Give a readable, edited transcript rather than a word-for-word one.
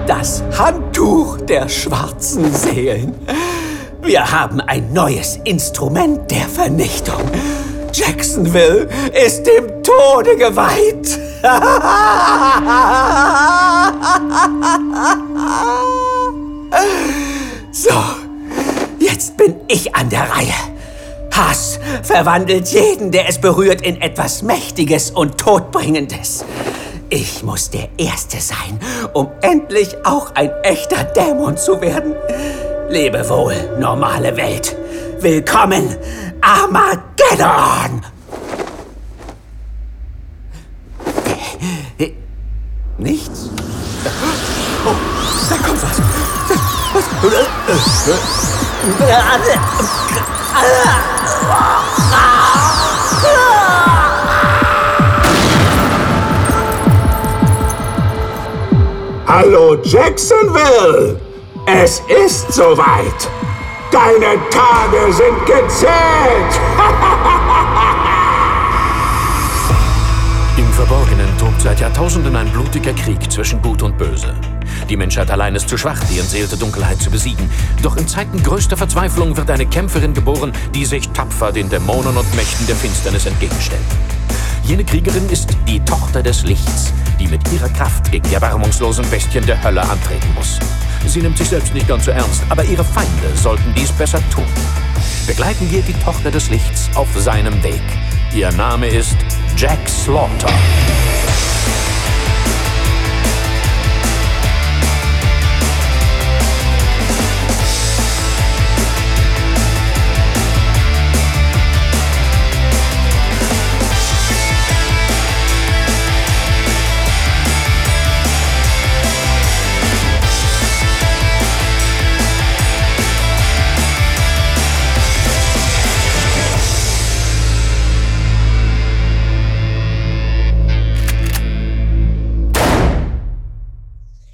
Das Handtuch der schwarzen Seelen. Wir haben ein neues Instrument der Vernichtung. Jacksonville ist dem Tode geweiht. So, jetzt bin ich an der Reihe. Hass verwandelt jeden, der es berührt, in etwas Mächtiges und Todbringendes. Ich muss der Erste sein, um endlich auch ein echter Dämon zu werden. Lebe wohl, normale Welt. Willkommen, Armageddon! Nichts? Oh, da kommt was. Hallo Jacksonville! Es ist soweit! Deine Tage sind gezählt! Im Verborgenen tobt seit Jahrtausenden ein blutiger Krieg zwischen Gut und Böse. Die Menschheit allein ist zu schwach, die entseelte Dunkelheit zu besiegen. Doch in Zeiten größter Verzweiflung wird eine Kämpferin geboren, die sich tapfer den Dämonen und Mächten der Finsternis entgegenstellt. Jene Kriegerin ist die Tochter des Lichts, die mit ihrer Kraft gegen die erbarmungslosen Bestien der Hölle antreten muss. Sie nimmt sich selbst nicht ganz so ernst, aber ihre Feinde sollten dies besser tun. Begleiten wir die Tochter des Lichts auf seinem Weg. Ihr Name ist Jack Slaughter.